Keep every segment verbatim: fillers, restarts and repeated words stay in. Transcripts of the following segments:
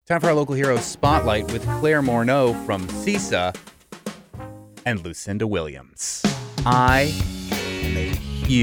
Time for our local hero spotlight with Claire Morneau from CISA and Lucinda Williams. I am a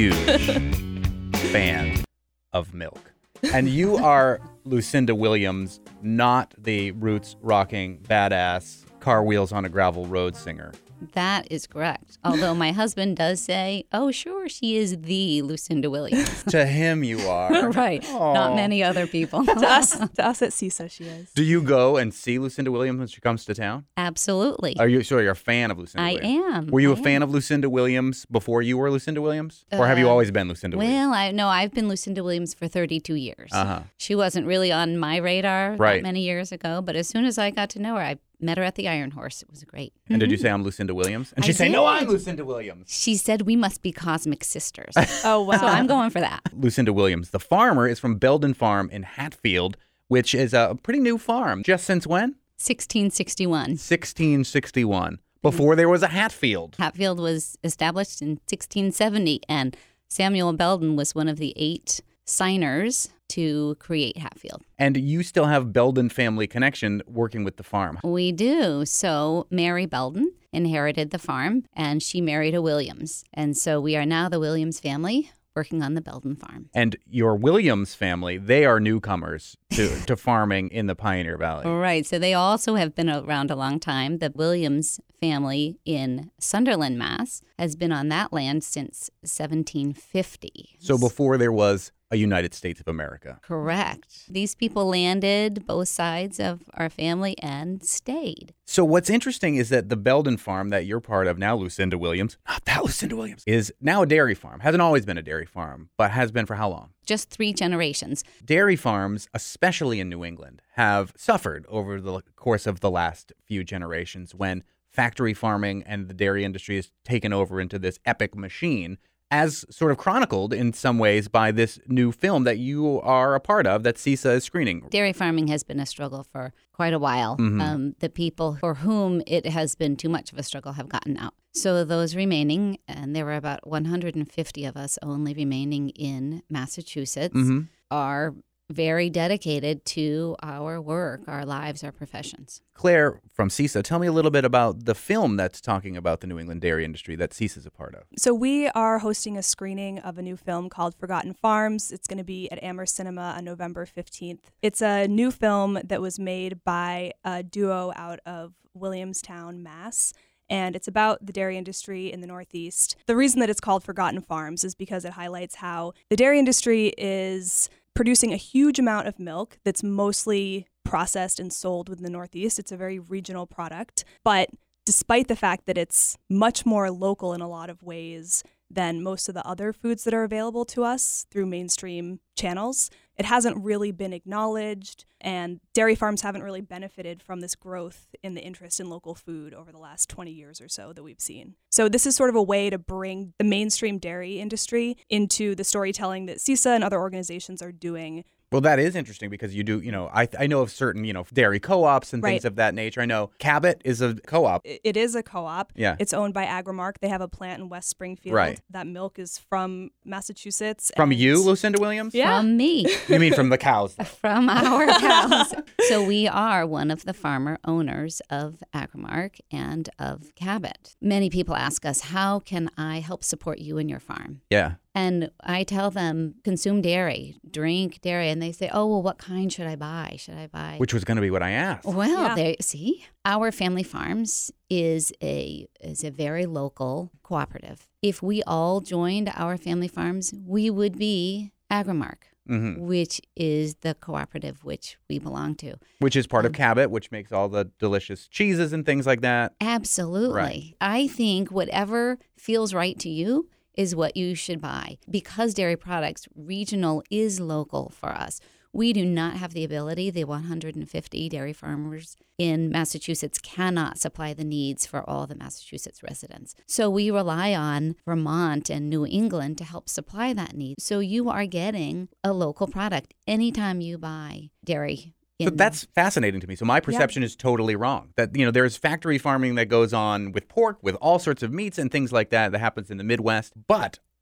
huge fan of milk. And you are Lucinda Williams, not the roots rocking, badass, car wheels on a gravel road singer. That is correct. Although my husband does say, oh, sure, she is the Lucinda Williams. To him, you are. Right. Aww. Not many other people. to us, to us at CISA, she is. Do you go and see Lucinda Williams when she comes to town? Absolutely. Are you so you're a fan of Lucinda I Williams? am. Were you I a fan am. of Lucinda Williams before you were Lucinda Williams? Or have you Uh, always been Lucinda Williams? Well, I no, I've been Lucinda Williams for thirty-two years. Uh-huh. She wasn't really on my radar Right. that many years ago, but as soon as I got to know her, I met her at the Iron Horse. It was great. And did you say I'm Lucinda Williams? And I she'd say, no, did. I'm Lucinda Williams. She said we must be cosmic sisters. Oh, wow. So I'm going for that. Lucinda Williams. The farmer is from Belden Farm in Hatfield, which is a pretty new farm. Just since when? sixteen sixty-one. sixteen sixty-one. Before there was a Hatfield. Hatfield was established in sixteen seventy, and Samuel Belden was one of the eight signers to create Hatfield. And you still have Belden family connection working with the farm. We do. So Mary Belden inherited the farm, and she married a Williams. And so we are now the Williams family working on the Belden farm. And your Williams family, they are newcomers to, to farming in the Pioneer Valley. Right. So they also have been around a long time. The Williams family in Sunderland, Mass, has been on that land since seventeen fifty. So before there was a United States of America. Correct. These people landed both sides of our family and stayed. So what's interesting is that the Belden farm that you're part of now, Lucinda Williams, not that Lucinda Williams, is now a dairy farm. Hasn't always been a dairy farm, but has been for how long? Just three generations. Dairy farms, especially in New England, have suffered over the course of the last few generations when factory farming and the dairy industry has taken over into this epic machine, as sort of chronicled in some ways by this new film that you are a part of that CISA is screening. Dairy farming has been a struggle for quite a while. Mhm. Um, the people for whom it has been too much of a struggle have gotten out. So those remaining, and there were about one hundred fifty of us only remaining in Massachusetts, Mhm. are very dedicated to our work, our lives, our professions. Claire from CISA, tell me a little bit about the film that's talking about the New England dairy industry that CISA is a part of. So we are hosting a screening of a new film called Forgotten Farms. It's going to be at Amherst Cinema on November fifteenth. It's a new film that was made by a duo out of Williamstown, Mass. And it's about the dairy industry in the Northeast. The reason that it's called Forgotten Farms is because it highlights how the dairy industry is producing a huge amount of milk that's mostly processed and sold within the Northeast. It's a very regional product. But despite the fact that it's much more local in a lot of ways than most of the other foods that are available to us through mainstream channels, it hasn't really been acknowledged, and dairy farms haven't really benefited from this growth in the interest in local food over the last twenty years or so that we've seen. So this is sort of a way to bring the mainstream dairy industry into the storytelling that CISA and other organizations are doing. Well, that is interesting because you do, you know, I I know of certain, you know, dairy co-ops and things Right. of that nature. I know Cabot is a co-op. It it is a co-op. Yeah. It's owned by Agrimark. They have a plant in West Springfield. Right. That milk is from Massachusetts. From and- you, Lucinda Williams? Yeah. From me. You mean from the cows? though? From our cows. So we are one of the farmer owners of Agrimark and of Cabot. Many people ask us, how can I help support you and your farm? Yeah. And I tell them, consume dairy, drink dairy. And they say, oh, well, what kind should I buy? Should I buy? Which was going to be what I asked. Well, Yeah. there, see, our family farms is a is a very local cooperative. If we all joined our family farms, we would be Agrimark, Mm-hmm. which is the cooperative which we belong to. Which is part of Um, Cabot, which makes all the delicious cheeses and things like that. Absolutely. Right. I think whatever feels right to you is what you should buy. Because dairy products, regional is local for us. We do not have the ability, the one hundred fifty dairy farmers in Massachusetts cannot supply the needs for all the Massachusetts residents. So we rely on Vermont and New England to help supply that need. So you are getting a local product anytime you buy dairy. So in- that's fascinating to me. So my perception is totally wrong. That, you know, there's factory farming that goes on with pork, with all sorts of meats and things like that that happens in the Midwest. But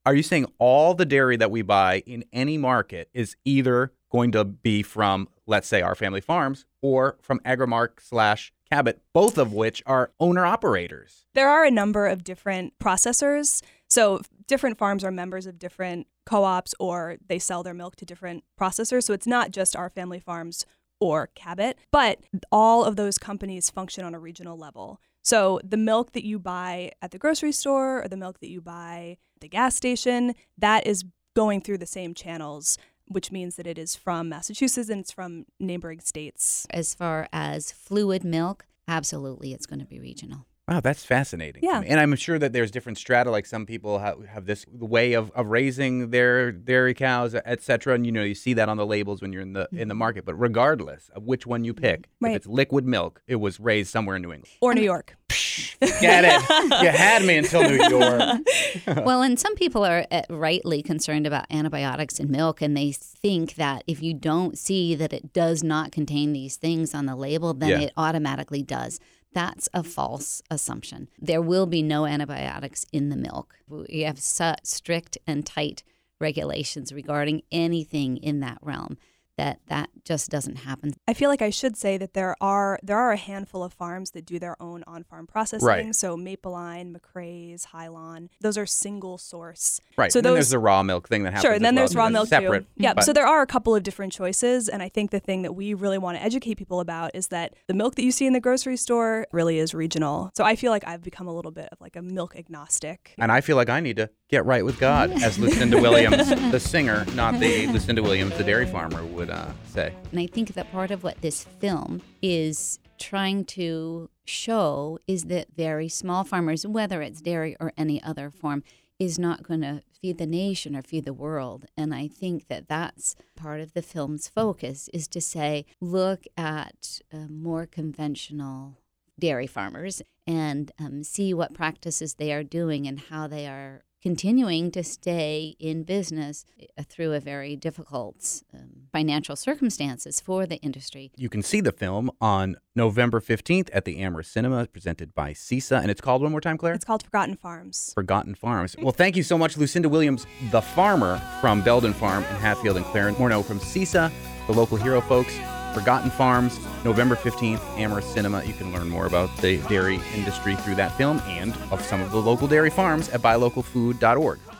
Are you saying all the dairy that we buy in any market is either going to be from, let's say, Our Family Farms or from Agrimark slash Cabot, both of which are owner-operators? There are a number of different processors. So different farms are members of different co-ops, or they sell their milk to different processors. So it's not just Our Family Farms or Cabot, but all of those companies function on a regional level. So the milk that you buy at the grocery store or the milk that you buy at the gas station, that is going through the same channels, which means that it is from Massachusetts and it's from neighboring states. As far as fluid milk, absolutely, it's going to be regional. Wow, that's fascinating. Yeah. And I'm sure that there's different strata, like some people have, have this way of, of raising their dairy cows, et cetera. And, you know, you see that on the labels when you're in the in the market. But regardless of which one you pick, Right. if it's liquid milk, it was raised somewhere in New England. Or New York. Get it? You had me until New York. Well, and some people are uh, rightly concerned about antibiotics in milk, and they think that if you don't see that it does not contain these things on the label, then Yeah. it automatically does. That's a false assumption. There will be no antibiotics in the milk. We have such strict and tight regulations regarding anything in that realm that that just doesn't happen. I feel like I should say that there are there are a handful of farms that do their own on-farm processing. Right. So Mapleline, McRae's, Hylon, those are single source. Right. So and then those there's the raw milk thing that happens. Sure, and then as well, there's too. raw That's milk separate, too. Yeah, but- so there are a couple of different choices, and I think the thing that we really want to educate people about is that the milk that you see in the grocery store really is regional. So I feel like I've become a little bit of like a milk agnostic. And I feel like I need to get right with God, as Lucinda Williams, the singer, not the Lucinda Williams, the dairy farmer, would uh, say. And I think that part of what this film is trying to show is that very small farmers, whether it's dairy or any other form, is not going to feed the nation or feed the world. And I think that that's part of the film's focus, is to say, look at uh, more conventional dairy farmers and um, see what practices they are doing and how they are continuing to stay in business through a very difficult um, financial circumstances for the industry. You can see the film on November fifteenth at the Amherst Cinema, presented by CISA. And it's called, one more time, Claire? It's called Forgotten Farms. Forgotten Farms. Well, thank you so much, Lucinda Williams, the farmer from Belden Farm in Hatfield, and Claire Morneau from CISA, the local hero folks. Forgotten Farms, November fifteenth, Amherst Cinema. You can learn more about the dairy industry through that film and of some of the local dairy farms at buy local food dot org.